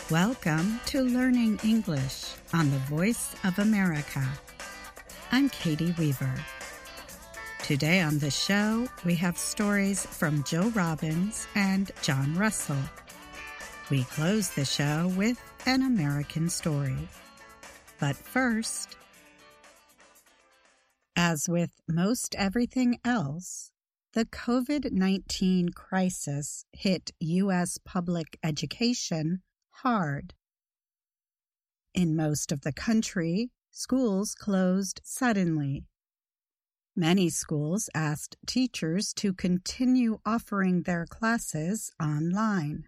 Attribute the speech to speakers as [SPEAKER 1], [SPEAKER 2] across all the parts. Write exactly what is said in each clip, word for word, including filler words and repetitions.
[SPEAKER 1] Welcome to Learning English on the Voice of America. I'm Katie Weaver. Today on the show, we have stories from Jill Robbins and John Russell. We close the show with an American story. But first, as with most everything else, the COVID nineteen crisis hit U S public education hard. In most of the country, schools closed suddenly. Many schools asked teachers to continue offering their classes online.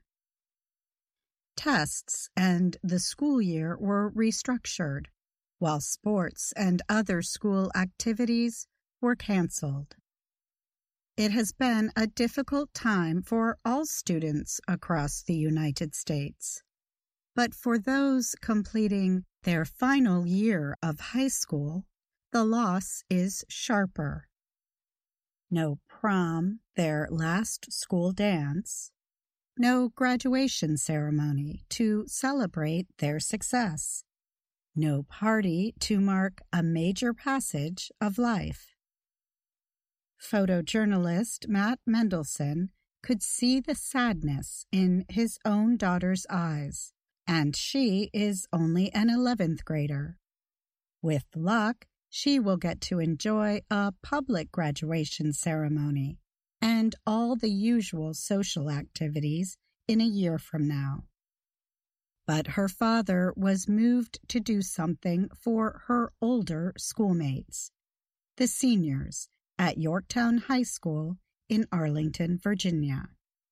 [SPEAKER 1] Tests and the school year were restructured, while sports and other school activities were canceled. It has been a difficult time for all students across the United States. But for those completing their final year of high school, the loss is sharper. No prom, their last school dance. No graduation ceremony to celebrate their success. No party to mark a major passage of life. Photojournalist Matt Mendelson could see the sadness in his own daughter's eyes, and she is only an eleventh grader. With luck, she will get to enjoy a public graduation ceremony and all the usual social activities in a year from now. But her father was moved to do something for her older schoolmates, the seniors at Yorktown High School in Arlington, Virginia.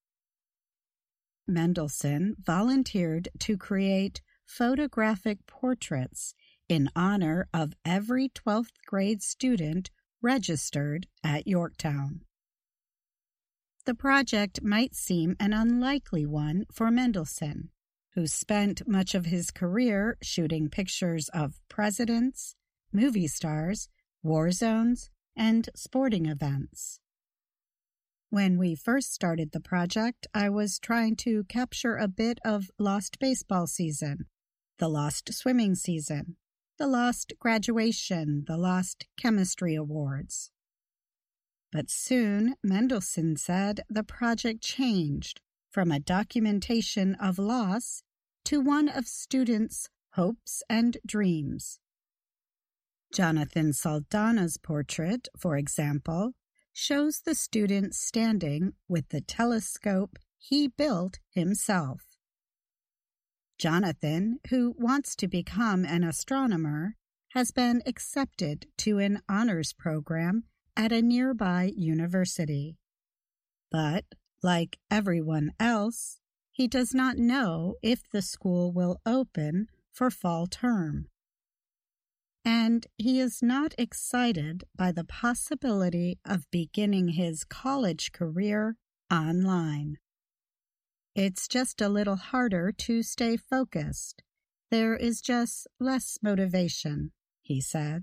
[SPEAKER 1] Mendelson volunteered to create photographic portraits in honor of every twelfth grade student registered at Yorktown. The project might seem an unlikely one for Mendelson, who spent much of his career shooting pictures of presidents, movie stars, war zones, and sporting events. When we first started the project, I was trying to capture a bit of lost baseball season, the lost swimming season, the lost graduation, the lost chemistry awards. But soon, Mendelson said, the project changed from a documentation of loss to one of students' hopes and dreams. Jonathan Saldana's portrait, for example, shows the student standing with the telescope he built himself. Jonathan, who wants to become an astronomer, has been accepted to an honors program at a nearby university. But, like everyone else, he does not know if the school will open for fall term. And he is not excited by the possibility of beginning his college career online. It's just a little harder to stay focused. There is just less motivation, he said.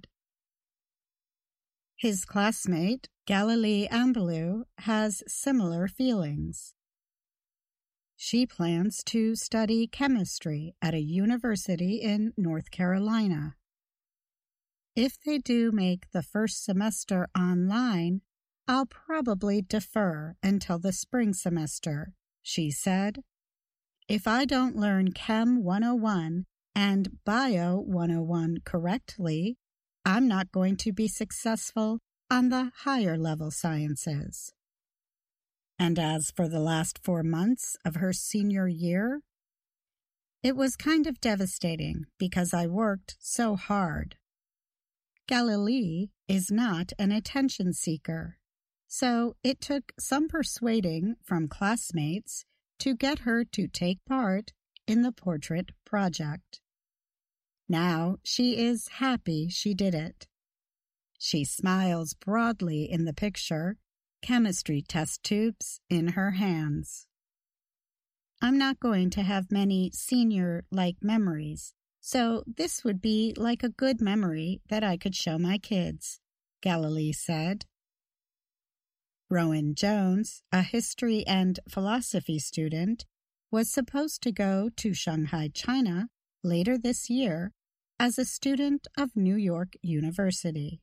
[SPEAKER 1] His classmate, Galilee Ambelou, has similar feelings. She plans to study chemistry at a university in North Carolina. If they do make the first semester online, I'll probably defer until the spring semester, she said. If I don't learn Chem one oh one and Bio one oh one correctly, I'm not going to be successful on the higher level sciences. And as for the last four months of her senior year, it was kind of devastating because I worked so hard. Galilee is not an attention seeker, so it took some persuading from classmates to get her to take part in the portrait project. Now she is happy she did it. She smiles broadly in the picture, chemistry test tubes in her hands. I'm not going to have many senior-like memories, so this would be like a good memory that I could show my kids, Galilee said. Rowan Jones, a history and philosophy student, was supposed to go to Shanghai, China later this year as a student of New York University.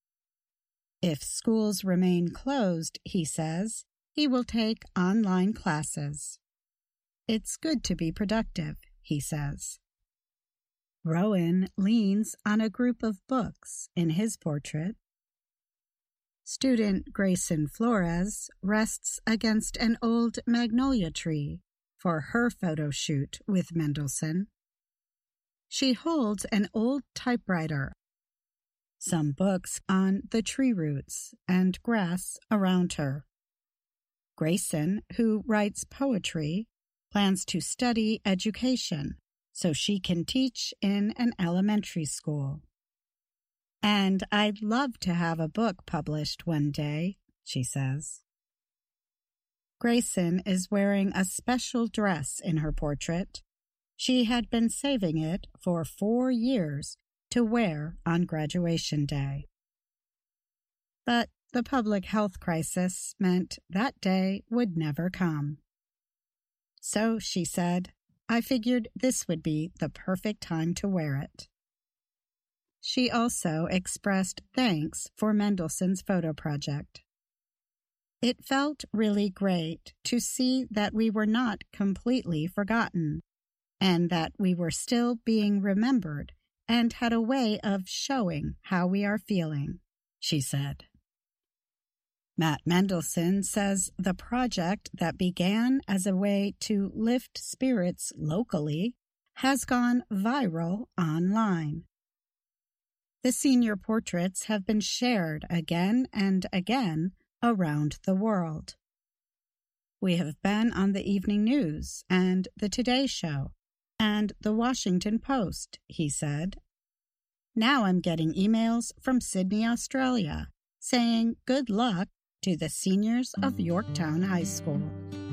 [SPEAKER 1] If schools remain closed, he says, he will take online classes. It's good to be productive, he says. Rowan leans on a group of books in his portrait. Student Grayson Flores rests against an old magnolia tree for her photo shoot with Mendelssohn. She holds an old typewriter, some books on the tree roots and grass around her. Grayson, who writes poetry, plans to study education so she can teach in an elementary school. And I'd love to have a book published one day, she says. Grayson is wearing a special dress in her portrait. She had been saving it for four years to wear on graduation day. But the public health crisis meant that day would never come. So, she said, I figured this would be the perfect time to wear it. She also expressed thanks for Mendelssohn's photo project. It felt really great to see that we were not completely forgotten, and that we were still being remembered and had a way of showing how we are feeling, she said. Matt Mendelssohn says the project that began as a way to lift spirits locally has gone viral online. The senior portraits have been shared again and again around the world. We have been on the evening news and the Today Show and the Washington Post, he said. Now I'm getting emails from Sydney, Australia, saying good luck to the seniors of Yorktown High School.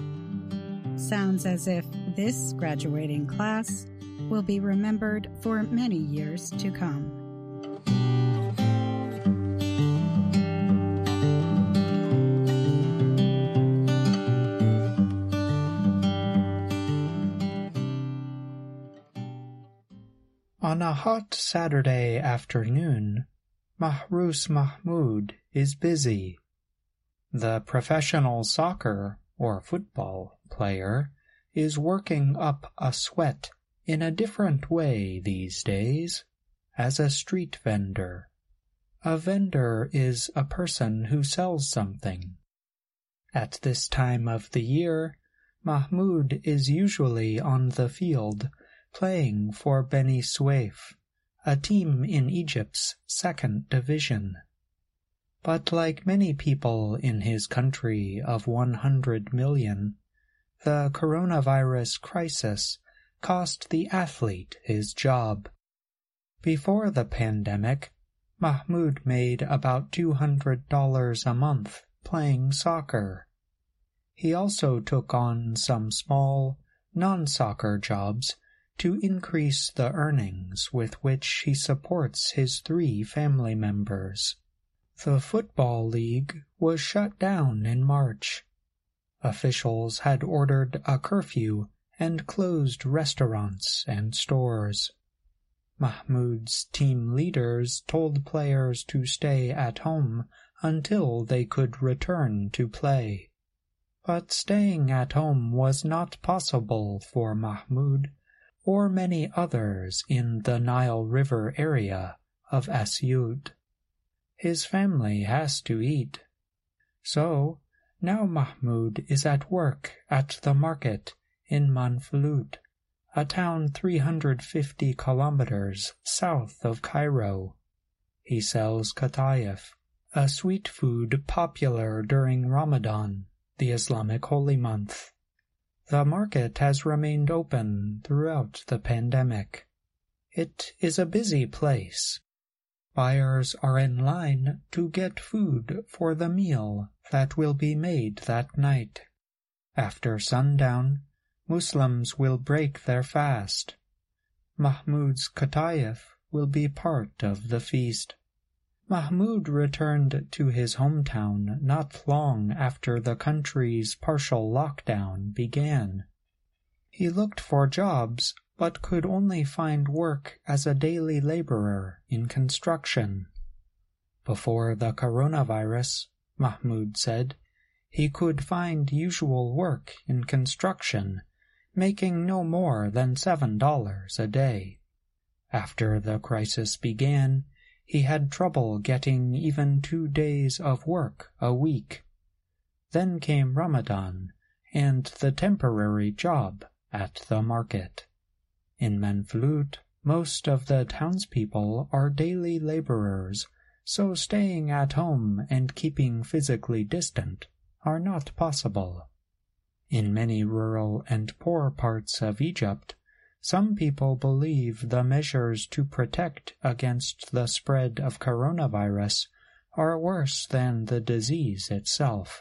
[SPEAKER 1] Sounds as if this graduating class will be remembered for many years to come.
[SPEAKER 2] On a hot Saturday afternoon, Mahrous Mahmoud is busy. The professional soccer or football player is working up a sweat in a different way these days, as a street vendor. A vendor is a person who sells something. At this time of the year, Mahmoud is usually on the field playing for Beni Suef, a team in Egypt's second division. But like many people in his country of one hundred million, the coronavirus crisis cost the athlete his job. Before the pandemic, Mahmoud made about two hundred dollars a month playing soccer. He also took on some small, non-soccer jobs to increase the earnings with which he supports his three family members. The Football League was shut down in March. Officials had ordered a curfew and closed restaurants and stores. Mahmoud's team leaders told players to stay at home until they could return to play. But staying at home was not possible for Mahmoud or many others in the Nile River area of Asyut. His family has to eat. So, now Mahmoud is at work at the market in Manfalut, a town three hundred fifty kilometers south of Cairo. He sells katayef, a sweet food popular during Ramadan, the Islamic holy month. The market has remained open throughout the pandemic. It is a busy place. Buyers are in line to get food for the meal that will be made that night. After sundown, Muslims will break their fast. Mahmoud's katayef will be part of the feast. Mahmoud returned to his hometown not long after the country's partial lockdown began. He looked for jobs, but could only find work as a daily laborer in construction. Before the coronavirus, Mahmoud said, he could find usual work in construction, making no more than seven dollars a day. After the crisis began, he had trouble getting even two days of work a week. Then came Ramadan and the temporary job at the market. In Manflut, most of the townspeople are daily laborers, so staying at home and keeping physically distant are not possible. In many rural and poor parts of Egypt, some people believe the measures to protect against the spread of coronavirus are worse than the disease itself.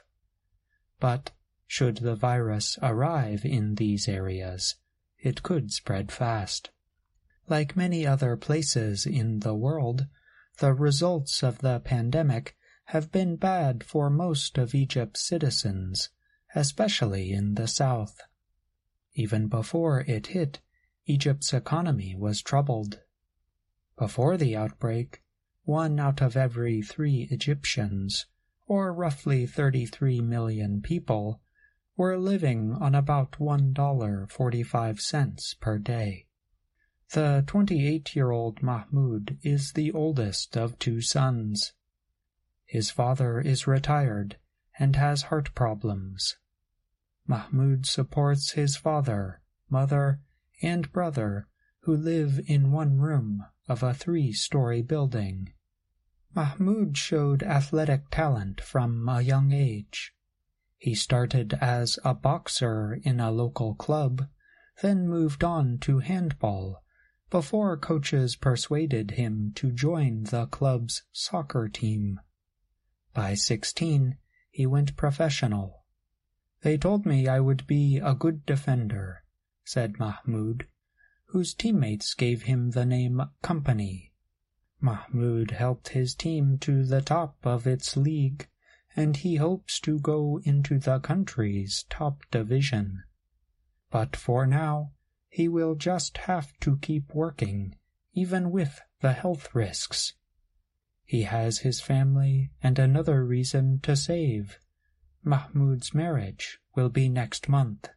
[SPEAKER 2] But should the virus arrive in these areas, it could spread fast. Like many other places in the world, the results of the pandemic have been bad for most of Egypt's citizens, especially in the south. Even before it hit, Egypt's economy was troubled. Before the outbreak, one out of every three Egyptians, or roughly thirty-three million people, were living on about one dollar and forty-five cents per day. The twenty-eight-year-old Mahmoud is the oldest of two sons. His father is retired and has heart problems. Mahmoud supports his father, mother, and brother, who live in one room of a three-story building. Mahmoud showed athletic talent from a young age. He started as a boxer in a local club, then moved on to handball, before coaches persuaded him to join the club's soccer team. By sixteen, he went professional. "They told me I would be a good defender," said Mahmoud, whose teammates gave him the name Company. Mahmoud helped his team to the top of its league, and he hopes to go into the country's top division. But for now, he will just have to keep working, even with the health risks. He has his family and another reason to save. Mahmoud's marriage will be next month.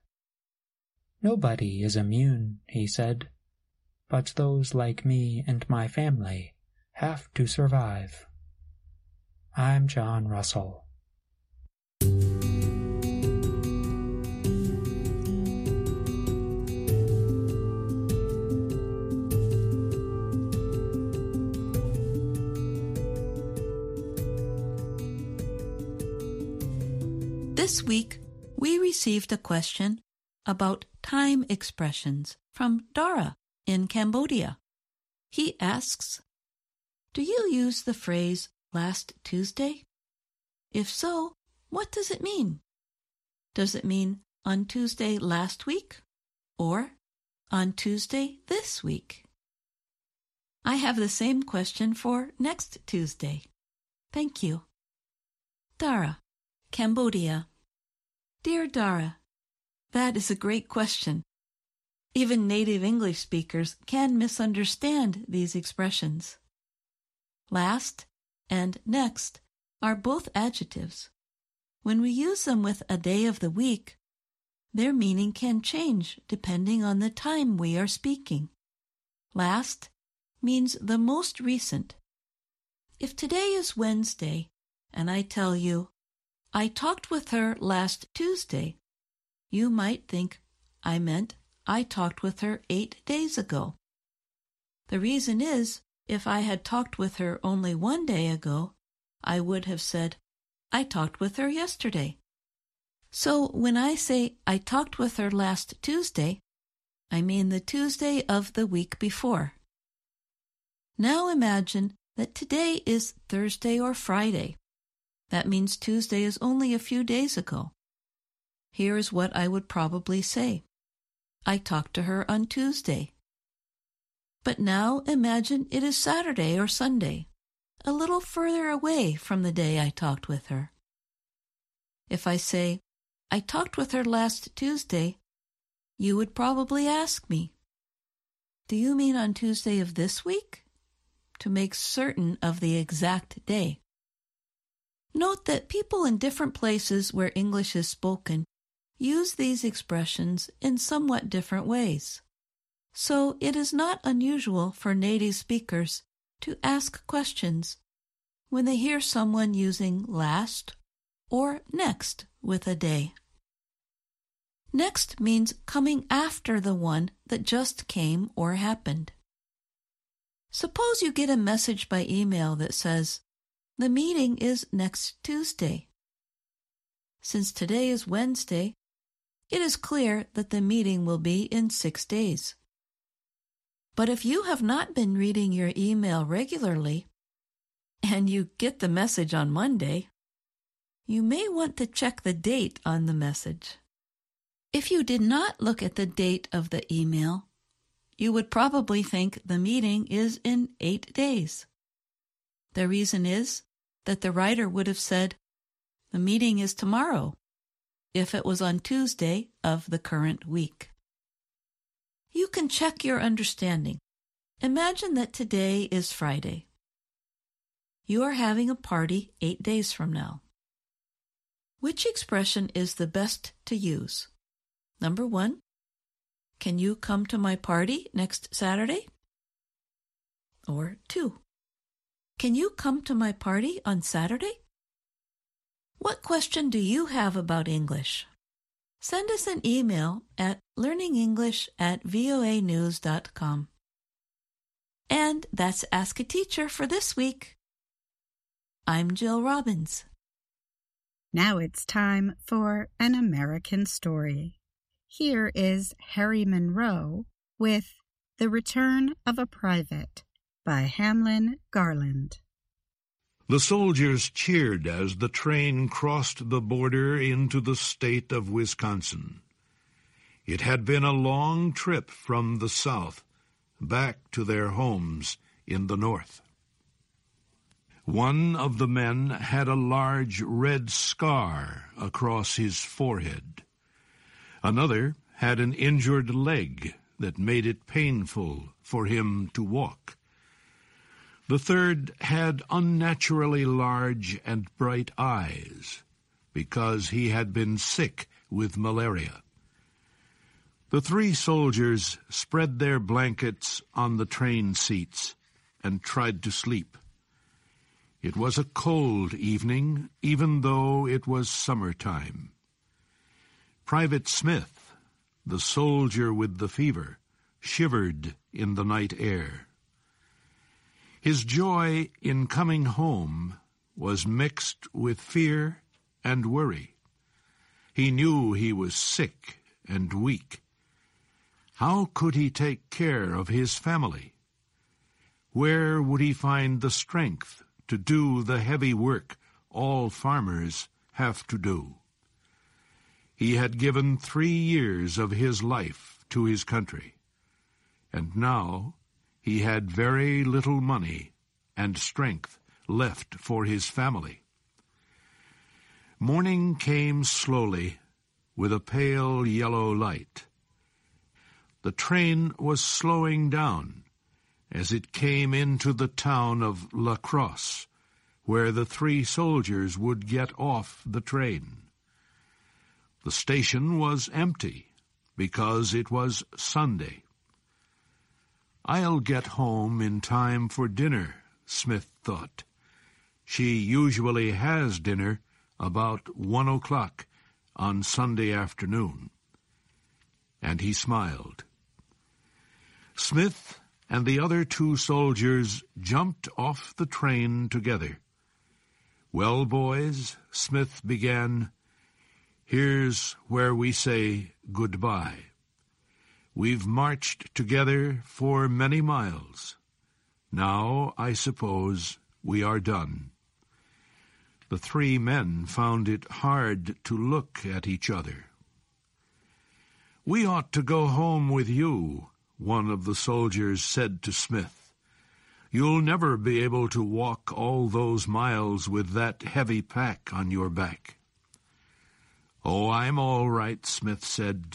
[SPEAKER 2] "Nobody is immune," he said, "but those like me and my family have to survive." I'm John Russell.
[SPEAKER 3] This week, we received a question about time expressions from Dara in Cambodia. He asks, "Do you use the phrase last Tuesday? If so, what does it mean? Does it mean on Tuesday last week or on Tuesday this week?" I have the same question for next Tuesday. Thank you. Dara, Cambodia. Dear Dara, that is a great question. Even native English speakers can misunderstand these expressions. Last and next are both adjectives. When we use them with a day of the week, their meaning can change depending on the time we are speaking. Last means the most recent. If today is Wednesday and I tell you, "I talked with her last Tuesday," you might think I meant I talked with her eight days ago. The reason is, if I had talked with her only one day ago, I would have said, "I talked with her yesterday." So when I say I talked with her last Tuesday, I mean the Tuesday of the week before. Now imagine that today is Thursday or Friday. That means Tuesday is only a few days ago. Here is what I would probably say. I talked to her on Tuesday. But now imagine it is Saturday or Sunday, a little further away from the day I talked with her. If I say, "I talked with her last Tuesday," you would probably ask me, "Do you mean on Tuesday of this week?" to make certain of the exact day. Note that people in different places where English is spoken use these expressions in somewhat different ways. So it is not unusual for native speakers to ask questions when they hear someone using last or next with a day. Next means coming after the one that just came or happened. Suppose you get a message by email that says, "The meeting is next Tuesday." Since today is Wednesday, it is clear that the meeting will be in six days. But if you have not been reading your email regularly, and you get the message on Monday, you may want to check the date on the message. If you did not look at the date of the email, you would probably think the meeting is in eight days. The reason is that the writer would have said, "The meeting is tomorrow," if it was on Tuesday of the current week. You can check your understanding. Imagine that today is Friday. You are having a party eight days from now. Which expression is the best to use? Number one, can you come to my party next Saturday? Or two, can you come to my party on Saturday? What question do you have about English? Send us an email at learningenglish at voa news dot com. And that's Ask a Teacher for this week. I'm Jill Robbins.
[SPEAKER 1] Now it's time for An American Story. Here is Harry Monroe with The Return of a Private by Hamlin Garland.
[SPEAKER 4] The soldiers cheered as the train crossed the border into the state of Wisconsin. It had been a long trip from the south back to their homes in the north. One of the men had a large red scar across his forehead. Another had an injured leg that made it painful for him to walk. The third had unnaturally large and bright eyes because he had been sick with malaria. The three soldiers spread their blankets on the train seats and tried to sleep. It was a cold evening, even though it was summertime. Private Smith, the soldier with the fever, shivered in the night air. His joy in coming home was mixed with fear and worry. He knew he was sick and weak. How could he take care of his family? Where would he find the strength to do the heavy work all farmers have to do? He had given three years of his life to his country, and now he had very little money and strength left for his family. Morning came slowly with a pale yellow light. The train was slowing down as it came into the town of La Crosse, where the three soldiers would get off the train. The station was empty because it was Sunday. "I'll get home in time for dinner," Smith thought. "She usually has dinner about one o'clock on Sunday afternoon." And he smiled. Smith and the other two soldiers jumped off the train together. "Well, boys," Smith began, "here's where we say goodbye. We've marched together for many miles. Now, I suppose, we are done." The three men found it hard to look at each other. "We ought to go home with you," one of the soldiers said to Smith. "You'll never be able to walk all those miles with that heavy pack on your back." "Oh, I'm all right," Smith said.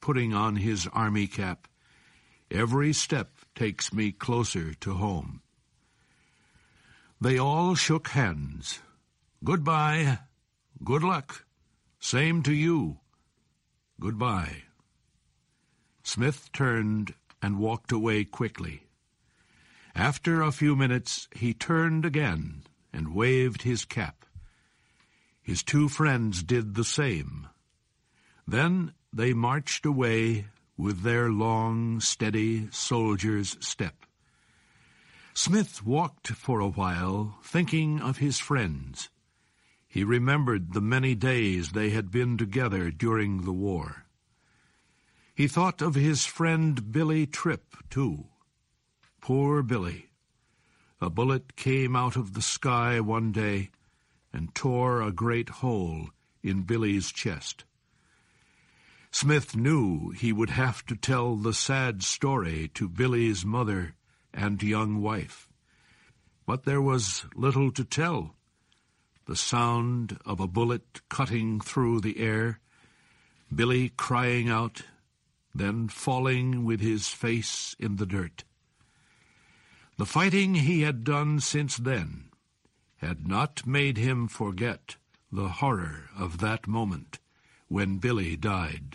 [SPEAKER 4] putting on his army cap, every step takes me closer to home. They all shook hands. Goodbye. Good luck. Same to you. Goodbye. Smith turned and walked away quickly. After a few minutes, he turned again and waved his cap. His two friends did the same. Then they marched away with their long, steady soldier's step. Smith walked for a while, thinking of his friends. He remembered the many days they had been together during the war. He thought of his friend Billy Tripp, too. Poor Billy. A bullet came out of the sky one day and tore a great hole in Billy's chest. Smith knew he would have to tell the sad story to Billy's mother and young wife. But there was little to tell. The sound of a bullet cutting through the air, Billy crying out, then falling with his face in the dirt. The fighting he had done since then had not made him forget the horror of that moment when Billy died.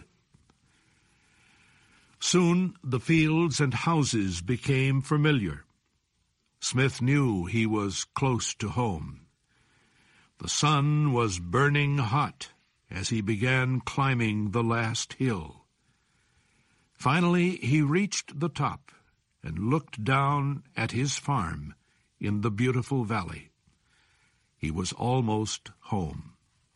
[SPEAKER 4] Soon the fields and houses became familiar. Smith knew he was close to home. The sun was burning hot as he began climbing the last hill. Finally he reached the top and looked down at his farm in the beautiful valley. He was almost home.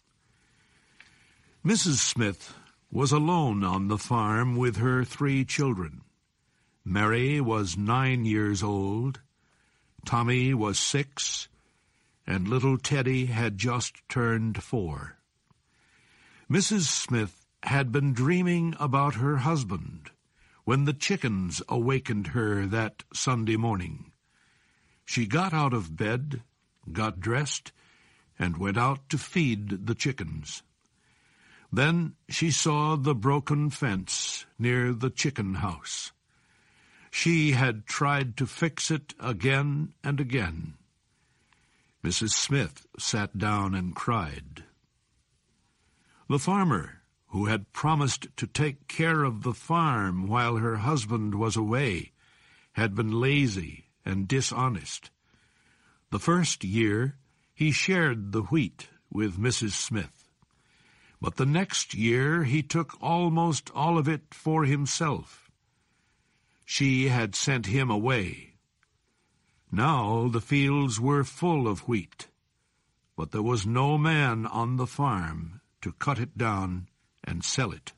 [SPEAKER 4] Missus Smith was alone on the farm with her three children. Mary was nine years old, Tommy was six, and little Teddy had just turned four. Missus Smith had been dreaming about her husband when the chickens awakened her that Sunday morning. She got out of bed, got dressed, and went out to feed the chickens. Then she saw the broken fence near the chicken house. She had tried to fix it again and again. Missus Smith sat down and cried. The farmer, who had promised to take care of the farm while her husband was away, had been lazy and dishonest. The first year he shared the wheat with Missus Smith. But the next year he took almost all of it for himself. She had sent him away. Now the fields were full of wheat, but there was no man on the farm to cut it down and sell it.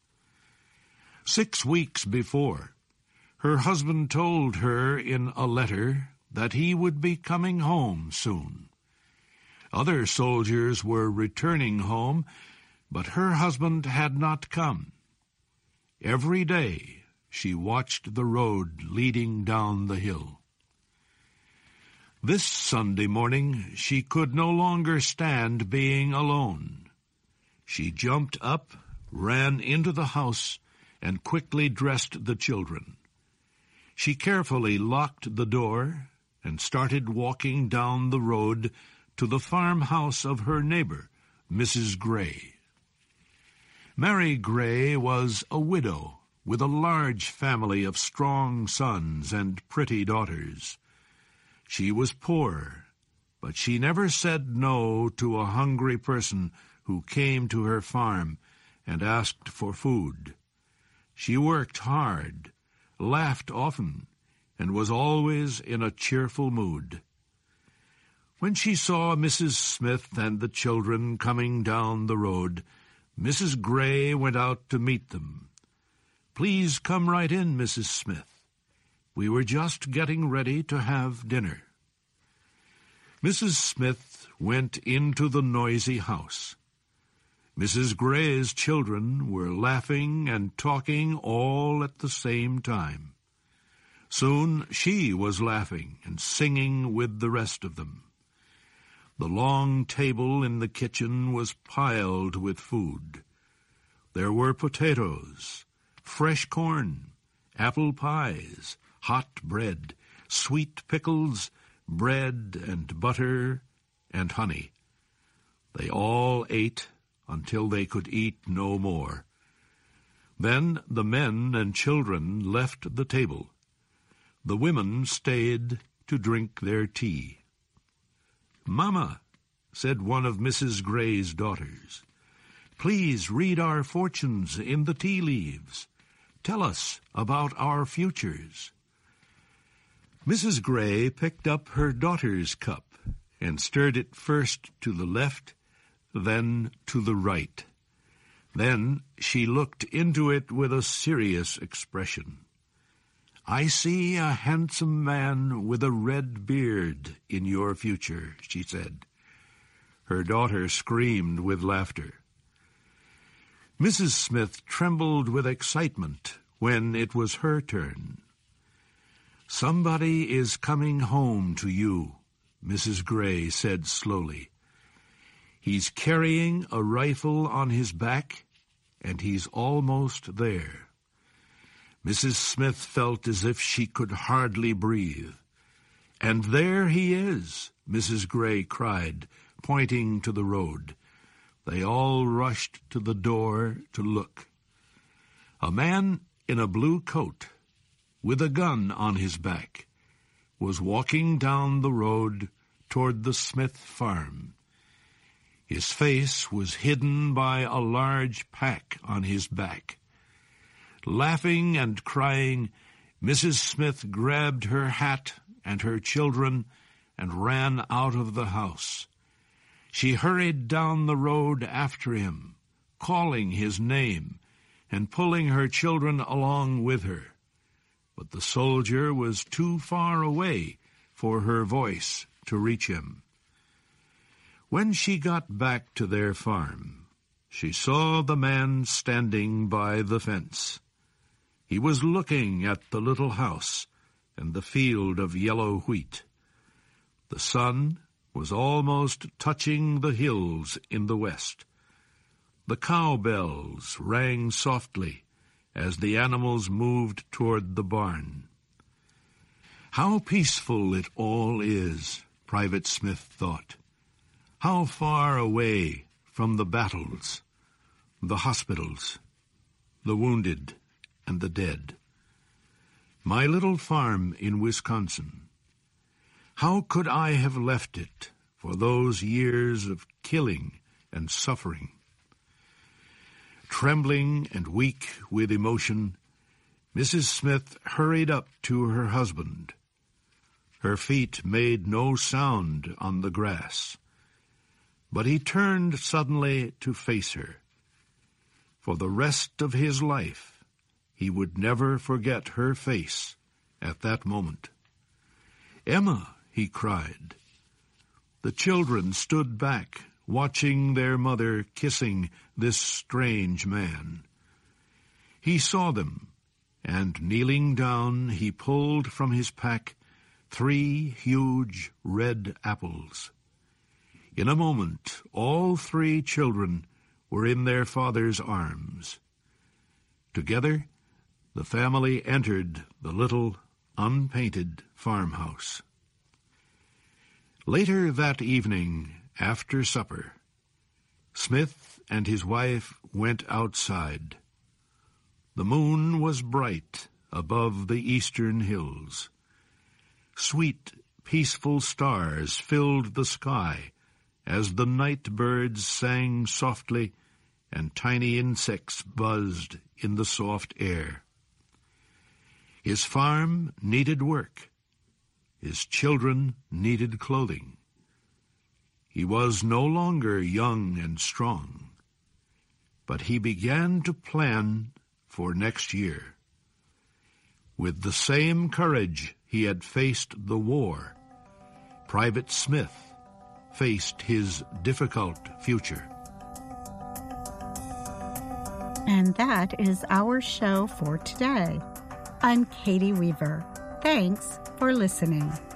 [SPEAKER 4] Six weeks before, her husband told her in a letter that he would be coming home soon. Other soldiers were returning home, but her husband had not come. Every day she watched the road leading down the hill. This Sunday morning she could no longer stand being alone. She jumped up, ran into the house, and quickly dressed the children. She carefully locked the door and started walking down the road to the farmhouse of her neighbor, Missus Gray. Mary Gray was a widow with a large family of strong sons and pretty daughters. She was poor, but she never said no to a hungry person who came to her farm and asked for food. She worked hard, laughed often, and was always in a cheerful mood. When she saw Missus Smith and the children coming down the road, Missus Gray went out to meet them. "Please come right in, Missus Smith. We were just getting ready to have dinner." Missus Smith went into the noisy house. Missus Gray's children were laughing and talking all at the same time. Soon she was laughing and singing with the rest of them. The long table in the kitchen was piled with food. There were potatoes, fresh corn, apple pies, hot bread, sweet pickles, bread and butter and honey. They all ate until they could eat no more. Then the men and children left the table. The women stayed to drink their tea. "Mamma," said one of Missus Gray's daughters, "please read our fortunes in the tea leaves. Tell us about our futures." Missus Gray picked up her daughter's cup and stirred it first to the left, then to the right. Then she looked into it with a serious expression. "I see a handsome man with a red beard in your future," she said. Her daughter screamed with laughter. Missus Smith trembled with excitement when it was her turn. "Somebody is coming home to you," Missus Gray said slowly. "He's carrying a rifle on his back, and he's almost there." Missus Smith felt as if she could hardly breathe. "And there he is," Missus Gray cried, pointing to the road. They all rushed to the door to look. A man in a blue coat, with a gun on his back, was walking down the road toward the Smith farm. His face was hidden by a large pack on his back. Laughing and crying, Missus Smith grabbed her hat and her children and ran out of the house. She hurried down the road after him, calling his name and pulling her children along with her. But the soldier was too far away for her voice to reach him. When she got back to their farm, she saw the man standing by the fence. He was looking at the little house and the field of yellow wheat. The sun was almost touching the hills in the west. The cow bells rang softly as the animals moved toward the barn. "How peaceful it all is," Private Smith thought. "How far away from the battles, the hospitals, the wounded, and the dead. My little farm in Wisconsin. How could I have left it for those years of killing and suffering?" Trembling and weak with emotion, Missus Smith hurried up to her husband. Her feet made no sound on the grass, but he turned suddenly to face her. For the rest of his life, he would never forget her face at that moment. "Emma," he cried. The children stood back, watching their mother kissing this strange man. He saw them, and kneeling down, he pulled from his pack three huge red apples. In a moment, all three children were in their father's arms. Together, the family entered the little, unpainted farmhouse. Later that evening, after supper, Smith and his wife went outside. The moon was bright above the eastern hills. Sweet, peaceful stars filled the sky as the night birds sang softly and tiny insects buzzed in the soft air. His farm needed work. His children needed clothing. He was no longer young and strong, but he began to plan for next year. With the same courage he had faced the war, Private Smith faced his difficult future.
[SPEAKER 1] And that is our show for today. I'm Katie Weaver. Thanks for listening.